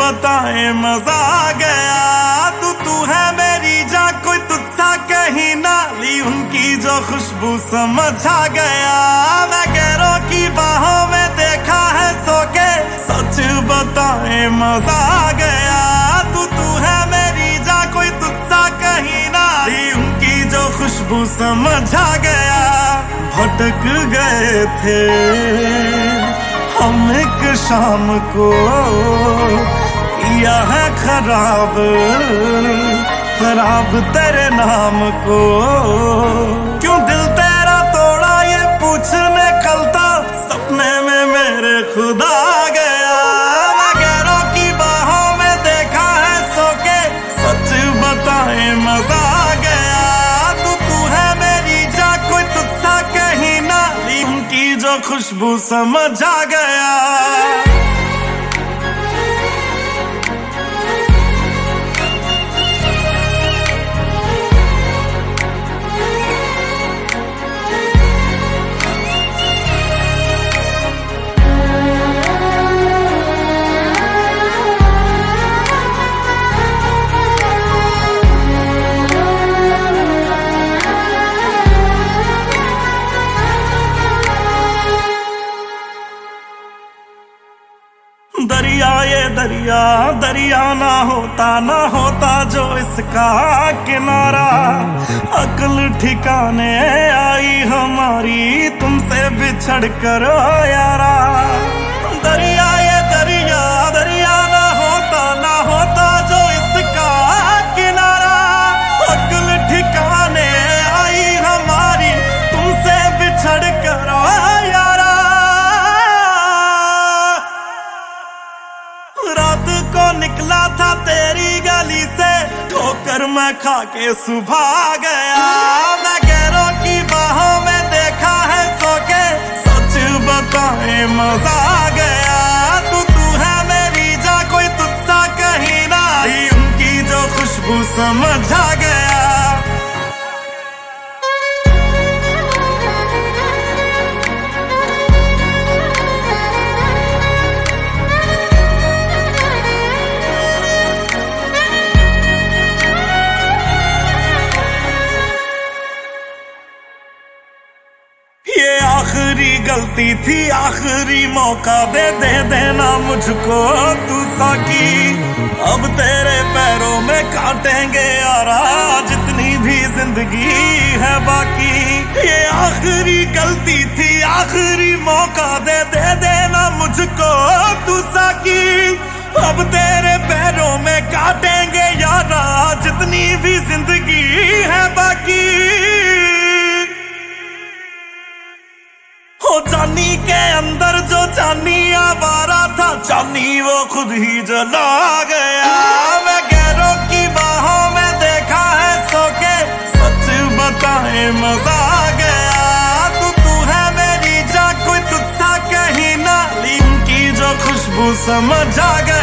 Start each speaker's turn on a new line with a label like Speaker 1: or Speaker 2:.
Speaker 1: बताए मजा आ गया। तू है मेरी जान, कोई तुझसा कहीं ना ली, उनकी जो खुशबू समझ आ गया। मैं गैरों की बाहों में देखा है सो के, सच बताए मजा आ गया। तू है मेरी जान, कोई तुझसा कहीं ना ली, उनकी जो खुशबू समझ आ गया। भटक गए थे हम एक शाम को, किया है खराब खराब तेरे नाम को। क्यों दिल तेरा तोड़ा ये पूछने कल था, सपने में मेरे खुदा आ गया। मैं गैरों की बाहों में देखा है सो के, सच बताए मजा आ गया। तू है मेरी जान, कोई तुझसा कहीं ना ली, उनकी जो खुशबू समझ आ गया। दरिया ये दरिया दरिया ना होता जो इसका किनारा। अक्ल ठिकाने आई हमारी तुमसे बिछड़ कर यारा। दरिया ये दरिया दरिया ना होता जो इसका किनारा। अक्ल ठिकाने आई हमारी तुमसे बिछड़ कर यारा। रात को निकला था तेरी गली से, ठोकर मैं खा के सुबह आ गया। मैं गैरों की बाहों में देखा है सो के, सच बताए मजा आ गया। तू है मेरी जान, कोई तुझसा कहीं ना ली, उनकी जो खुशबू समझ आ गया। ये आखिरी गलती थी, आखिरी मौका दे देना मुझको तू साकी। अब तेरे पैरों में काटेंगे यारा, जितनी भी जिंदगी है बाकी। ये आखिरी गलती थी, आखिरी मौका दे देना मुझको तू साकी। अब तेरे पैरों में काटेंगे यारा, जितनी भी जिंदगी है बाकी। हो जानी के अंदर जो जानी आवारा था, जानी वो खुद ही जला गया। मैं गैरों की बाहों में देखा है सो के, सच बताए मजा आ गया। तू है मेरी जान, कोई तुझसा कहीं ना ली, उनकी जो खुशबू समझ आ गया।